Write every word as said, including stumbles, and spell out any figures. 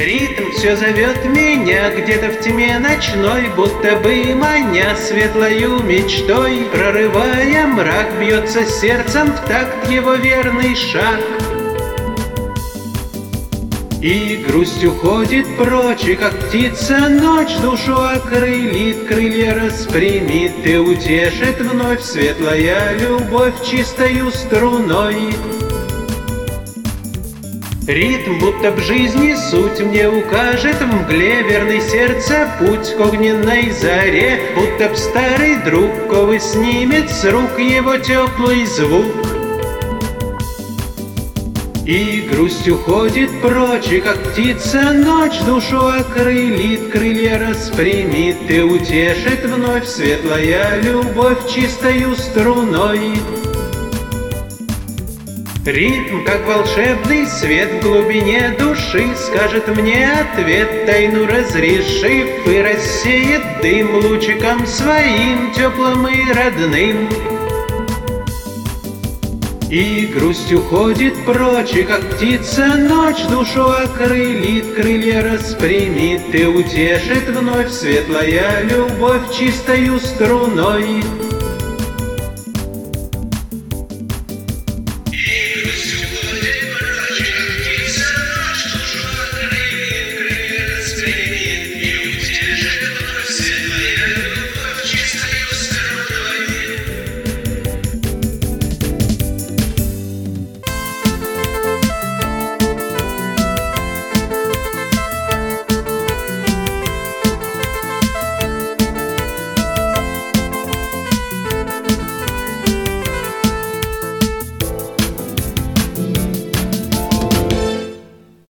Ритм все зовет меня где-то в тьме ночной, будто бы маня светлою мечтой. Прорывая мрак, бьется сердцем в такт его верный шаг. И грусть уходит прочь, и как птица ночь душу окрылит, крылья распрямит и утешит вновь светлая любовь чистою струной. Ритм, будто б жизни суть, мне укажет в мгле верный сердце путь к огненной заре, будто б старый друг ковы снимет с рук его теплый звук. И грусть уходит прочь, и как птица ночь душу окрылит, крылья распрямит и утешит вновь светлая любовь чистою струной. Ритм, как волшебный свет в глубине души, скажет мне ответ, тайну разрешив, и рассеет дым лучиком своим теплым и родным. И грусть уходит прочь, и как птица ночь душу окрылит, крылья распрямит и утешит вновь светлая любовь чистою струной.